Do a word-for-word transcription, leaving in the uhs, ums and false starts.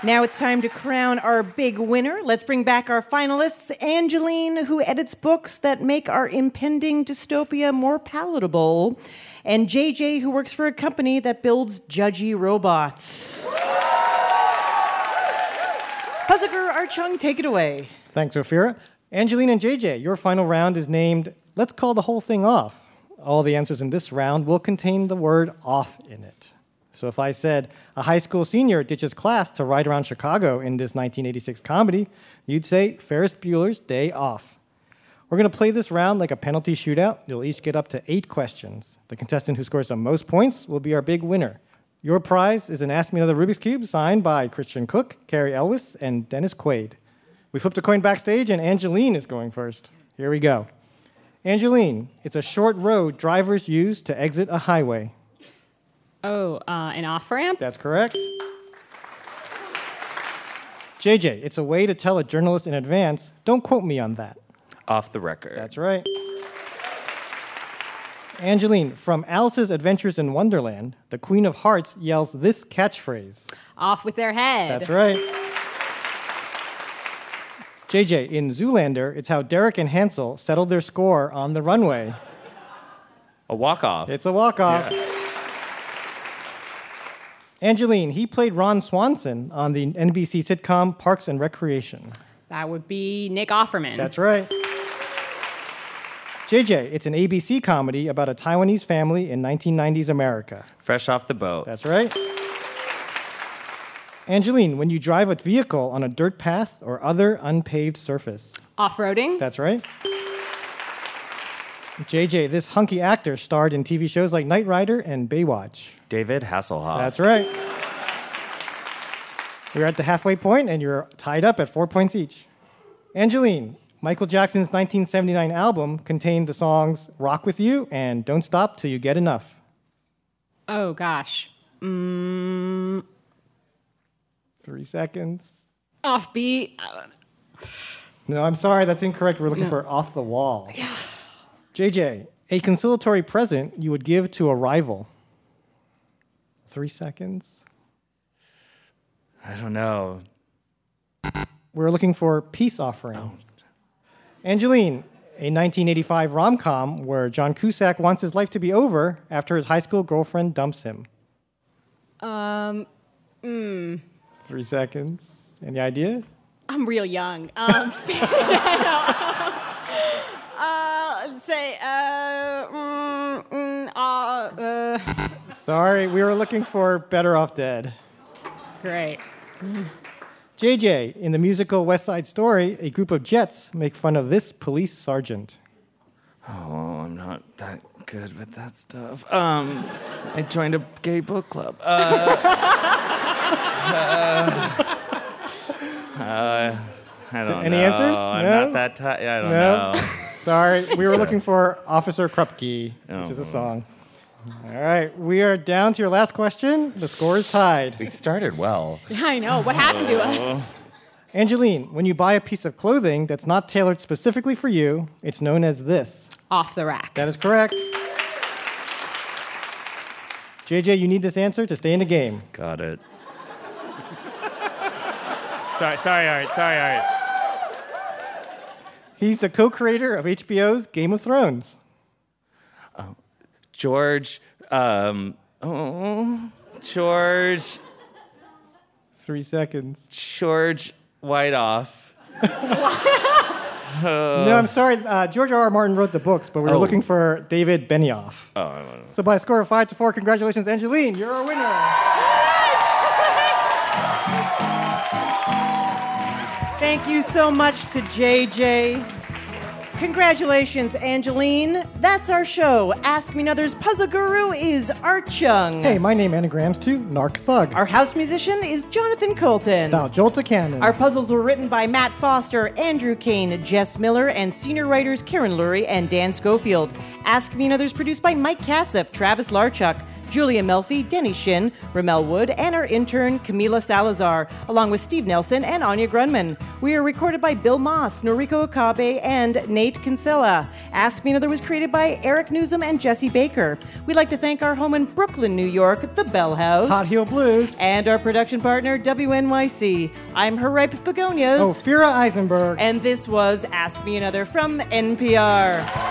Now it's time to crown our big winner. Let's bring back our finalists. Angeline, who edits books that make our impending dystopia more palatable. And J J, who works for a company that builds judgy robots. Puzagur Archung, take it away. Thanks, Ophira. Angeline and J J, your final round is named Let's Call the Whole Thing Off. All the answers in this round will contain the word off in it. So if I said a high school senior ditches class to ride around Chicago in this nineteen eighty-six comedy, you'd say Ferris Bueller's Day Off. We're going to play this round like a penalty shootout. You'll each get up to eight questions. The contestant who scores the most points will be our big winner. Your prize is an Ask Me Another Rubik's Cube signed by Christian Cook, Carrie Elwes, and Dennis Quaid. We flipped a coin backstage, and Angeline is going first. Here we go. Angeline, it's a short road drivers use to exit a highway. Oh, uh, an off-ramp? That's correct. J J, it's a way to tell a journalist in advance, don't quote me on that. Off the record. That's right. Angeline, from Alice's Adventures in Wonderland, the Queen of Hearts yells this catchphrase. Off with their head. That's right. J J, in Zoolander, it's how Derek and Hansel settled their score on the runway. A walk-off. It's a walk-off. Yeah. Angeline, he played Ron Swanson on the N B C sitcom Parks and Recreation. That would be Nick Offerman. That's right. J J, it's an A B C comedy about a Taiwanese family in nineteen nineties America. Fresh off the boat. That's right. Angeline, when you drive a vehicle on a dirt path or other unpaved surface. Off-roading. That's right. J J, this hunky actor starred in T V shows like Knight Rider and Baywatch. David Hasselhoff. That's right. We're at the halfway point, and you're tied up at four points each. Angeline, Michael Jackson's nineteen seventy-nine album contained the songs Rock With You and Don't Stop Till You Get Enough. Oh, gosh. Mm. Three seconds. Offbeat. No, I'm sorry, that's incorrect. We're looking No. for Off the Wall. Yeah. J J, a conciliatory present you would give to a rival. Three seconds. I don't know. We're looking for Peace Offering. Oh. Angeline, a nineteen eighty-five rom-com where John Cusack wants his life to be over after his high school girlfriend dumps him. Um, mm. Three seconds. Any idea? I'm real young. Um, uh, let's say, uh, mm, mm, uh, uh. Sorry, we were looking for Better Off Dead. Great. J J, in the musical West Side Story, a group of Jets make fun of this police sergeant. Oh, I'm not that good with that stuff. Um, I joined a gay book club. Uh, uh, uh, I don't Any know. answers? I'm No? not that tight. I don't No? know. Sorry, we were looking for Officer Krupke, Oh. which is a song. All right, we are down to your last question. The score is tied. We started well. I know. What happened to us? Angeline, when you buy a piece of clothing that's not tailored specifically for you, it's known as this. Off the rack. That is correct. J J, you need this answer to stay in the game. Got it. sorry, sorry, Art. Sorry, Art. He's the co-creator of H B O's Game of Thrones. Oh, George, um, oh, George. Three seconds. George Whiteoff. No, I'm sorry. Uh, George R. R. Martin wrote the books, but we were Oh. looking for David Benioff. Oh, I don't know. So by a score of five to four, congratulations, Angeline. You're our winner. Thank you so much to J J. Congratulations, Angeline. That's our show. Ask Me Another's Puzzle Guru is Art Chung. Hey, my name anagrams to Narc Thug. Our house musician is Jonathan Colton. Thou Jolta Cannon. Our puzzles were written by Matt Foster, Andrew Kane, Jess Miller, and senior writers Karen Lurie and Dan Schofield. Ask Me Another's produced by Mike Katzef, Travis Larchuk, Julia Melfi, Denny Shin, Ramel Wood, and our intern, Camila Salazar, along with Steve Nelson and Anya Grunman. We are recorded by Bill Moss, Noriko Okabe, and Nate Kinsella. Ask Me Another was created by Eric Newsom and Jesse Baker. We'd like to thank our home in Brooklyn, New York, the Bell House. Hot Heel Blues. And our production partner, W N Y C. I'm her ripe begonias. Ophira Eisenberg. And this was Ask Me Another from N P R.